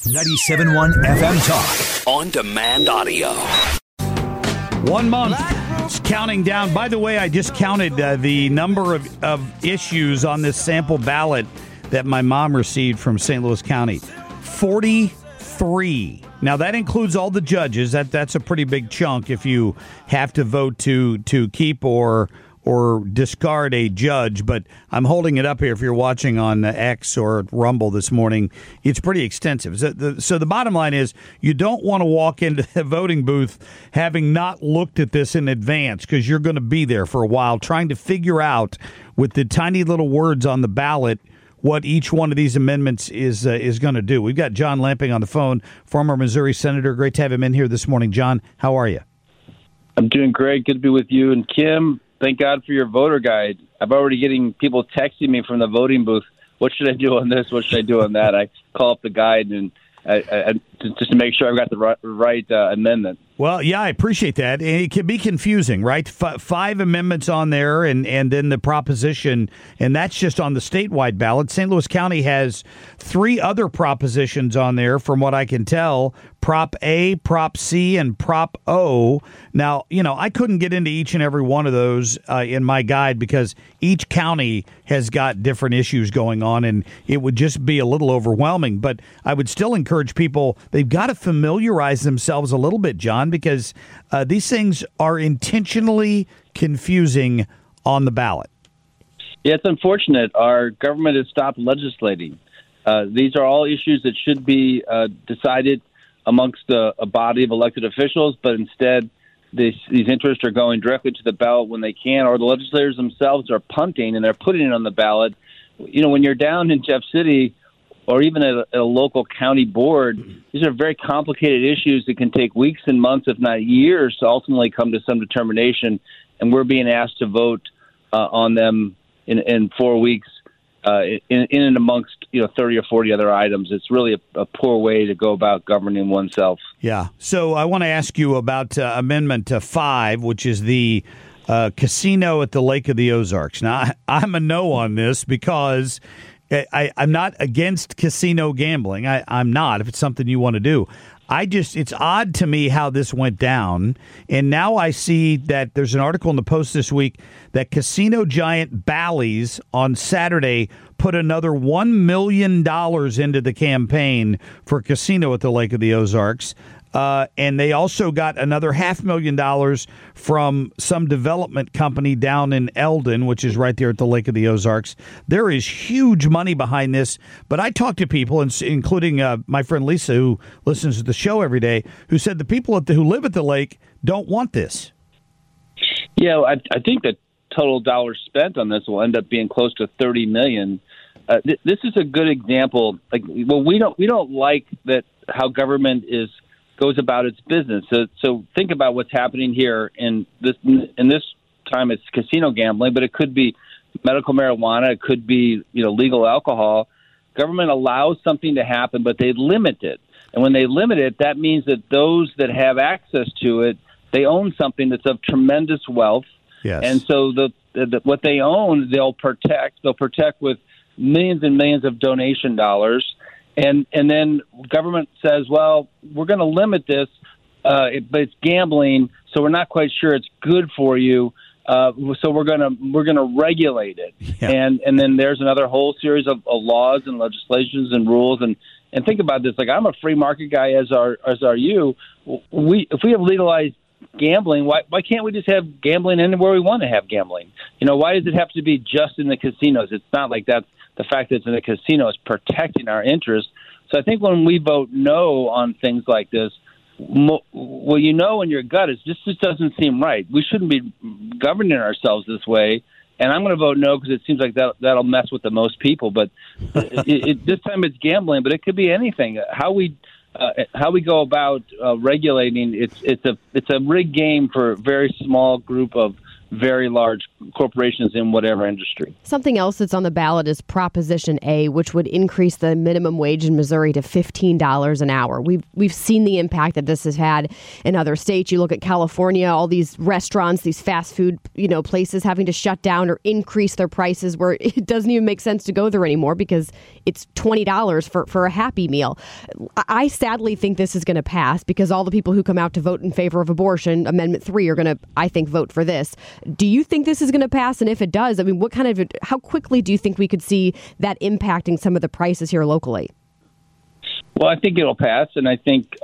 97.1 FM Talk. On demand audio. 1 month. It's counting down. By the way, I just counted the number of issues on this sample ballot that my mom received from St. Louis County. 43. Now, that includes all the judges. That's a pretty big chunk if you have to vote to keep or discard a judge, but I'm holding it up here if you're watching on X or Rumble this morning. It's pretty extensive. So the bottom line is you don't want to walk into the voting booth having not looked at this in advance, because you're going to be there for a while trying to figure out with the tiny little words on the ballot what each one of these amendments is going to do. We've got John Lamping on the phone, former Missouri Senator. Great to have him in here this morning. John, how are you? I'm doing great. Good to be with you. And Kim, thank God for your voter guide. I'm already getting people texting me from the voting booth. What should I do on this? What should I do on that? I call up the guide and just to make sure I've got the right amendment. Well, yeah, I appreciate that. It can be confusing, right? 5 amendments on there and then the proposition, and that's just on the statewide ballot. St. Louis County has 3 other propositions on there, from what I can tell. Prop A, Prop C, and Prop O. Now, I couldn't get into each and every one of those in my guide because each county has got different issues going on, and it would just be a little overwhelming. But I would still encourage people, they've got to familiarize themselves a little bit, John, because these things are intentionally confusing on the ballot. Yeah, it's unfortunate. Our government has stopped legislating. These are all issues that should be decided amongst a body of elected officials, but instead these interests are going directly to the ballot when they can, or the legislators themselves are punting and they're putting it on the ballot. When you're down in Jeff City or even at a local county board, these are very complicated issues that can take weeks and months, if not years, to ultimately come to some determination, and we're being asked to vote on them in 4 weeks. In and amongst 30 or 40 other items. It's really a poor way to go about governing oneself. Yeah. So I want to ask you about Amendment 5, which is the casino at the Lake of the Ozarks. Now, I'm a no on this because I'm not against casino gambling. I'm not, if it's something you want to do. It's odd to me how this went down. And now I see that there's an article in the Post this week that casino giant Bally's on Saturday put another $1 million into the campaign for casino at the Lake of the Ozarks. And they also got another $500,000 from some development company down in Eldon, which is right there at the Lake of the Ozarks. There is huge money behind this. But I talked to people, including my friend Lisa, who listens to the show every day, who said the people who live at the lake don't want this. Yeah, I think the total dollars spent on this will end up being close to $30 million. This is a good example. We don't like that how government goes about its business. So think about what's happening here in this time. It's casino gambling, but it could be medical marijuana. It could be legal alcohol. Government allows something to happen, but they limit it. And when they limit it, that means that those that have access to it, they own something that's of tremendous wealth. Yes. And so what they own, they'll protect. They'll protect with millions and millions of donation dollars. And then government says, well, we're going to limit this, but it's gambling, so we're not quite sure it's good for you. So we're going to regulate it. Yeah. And then there's another whole series of laws and legislations and rules. And think about this. I'm a free market guy, as are you. If we have legalized gambling, why can't we just have gambling anywhere we want to have gambling? Why does it have to be just in the casinos? It's not like that's the fact that it's in the casino is protecting our interests. So I think when we vote no on things like this, well, in your gut is this just doesn't seem right. We shouldn't be governing ourselves this way. And I'm going to vote no because it seems like that'll mess with the most people. But this time it's gambling, but it could be anything. How we go about regulating it's a rigged game for a very small group of very large corporations in whatever industry. Something else that's on the ballot is Proposition A, which would increase the minimum wage in Missouri to $15 an hour. We've seen the impact that this has had in other states. You look at California, all these restaurants, these fast food, places having to shut down or increase their prices where it doesn't even make sense to go there anymore because it's $20 for a Happy Meal. I sadly think this is going to pass because all the people who come out to vote in favor of abortion, Amendment 3, are going to, I think, vote for this. Do you think this is going to pass? And if it does, I mean, how quickly do you think we could see that impacting some of the prices here locally? Well, I think it'll pass, and I think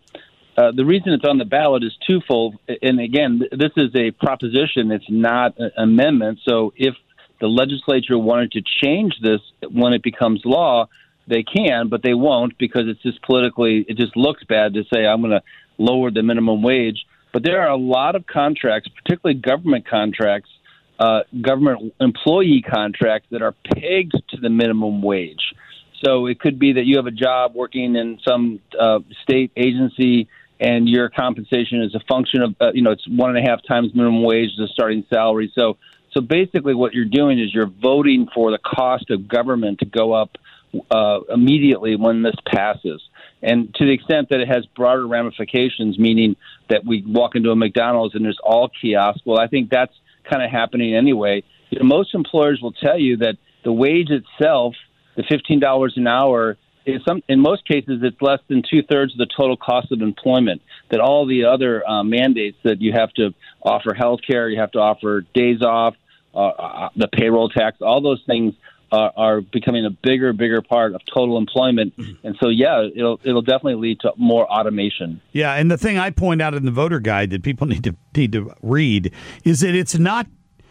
the reason it's on the ballot is twofold. And again, this is a proposition; it's not an amendment. So, if the legislature wanted to change this when it becomes law, they can, but they won't because it's just politically. It just looks bad to say I'm going to lower the minimum wage. But there are a lot of contracts, particularly government contracts, government employee contracts that are pegged to the minimum wage. So it could be that you have a job working in some state agency and your compensation is a function of, it's 1.5 times minimum wage, the starting salary. So basically what you're doing is you're voting for the cost of government to go up immediately when this passes. And to the extent that it has broader ramifications, meaning that we walk into a McDonald's and there's all kiosks, well, I think that's kind of happening anyway. Most employers will tell you that the wage itself, the $15 an hour, in most cases, it's less than 2/3 of the total cost of employment. That all the other mandates that you have to offer health care, you have to offer days off, the payroll tax, all those things are becoming a bigger part of total employment. And so, yeah, it'll definitely lead to more automation. Yeah, and the thing I point out in the voter guide that people need to read is that it's not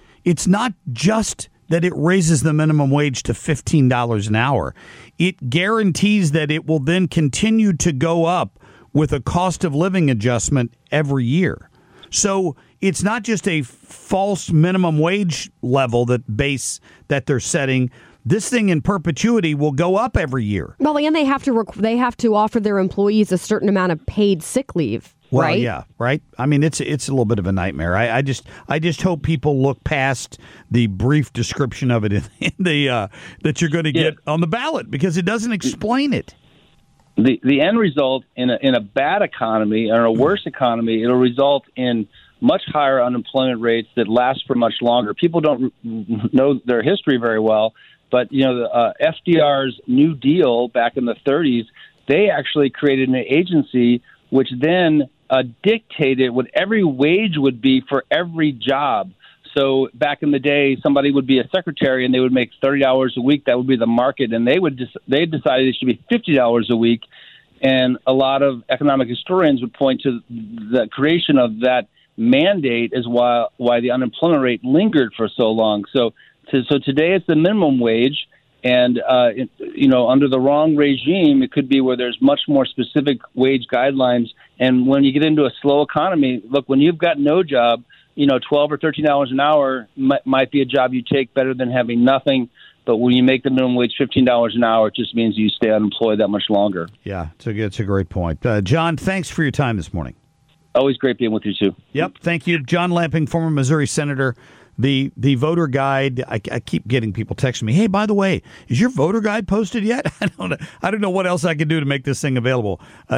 just that it raises the minimum wage to $15 an hour. It guarantees that it will then continue to go up with a cost of living adjustment every year. So it's not just a false minimum wage level that they're setting. This thing in perpetuity will go up every year. Well, and they have to offer their employees a certain amount of paid sick leave. Well, right? Yeah, right. I mean, it's a little bit of a nightmare. I just hope people look past the brief description of it in the that you're going to get on the ballot because it doesn't explain it. The end result in a bad economy or a worse economy, it'll result in much higher unemployment rates that last for much longer. People don't know their history very well, but FDR's New Deal back in the 30s, they actually created an agency which then dictated what every wage would be for every job. So back in the day, somebody would be a secretary and they would make $30 a week. That would be the market, and they decided it should be $50 a week. And a lot of economic historians would point to the creation of that mandate as why the unemployment rate lingered for so long. So today it's the minimum wage. And, under the wrong regime, it could be where there's much more specific wage guidelines. And when you get into a slow economy, look, when you've got no job, $12 or $13 an hour might be a job you take better than having nothing. But when you make the minimum wage $15 an hour, it just means you stay unemployed that much longer. Yeah, it's a great point. John, thanks for your time this morning. Always great being with you, too. Yep, thank you. John Lamping, former Missouri Senator. The voter guide, I keep getting people texting me, hey, by the way, is your voter guide posted yet? I don't know what else I can do to make this thing available.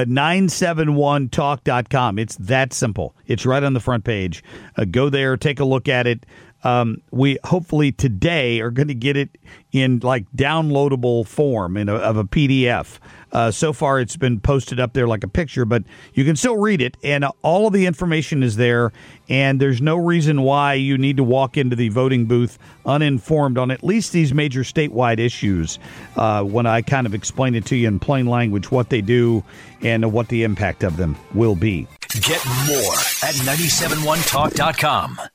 971talk.com. It's that simple. It's right on the front page. Go there, take a look at it. We hopefully today are going to get it in like downloadable form of a PDF. So far, it's been posted up there like a picture, but you can still read it, and all of the information is there, and there's no reason why you need to walk into the voting booth uninformed on at least these major statewide issues when I kind of explain it to you in plain language what they do and what the impact of them will be. Get more at 971talk.com.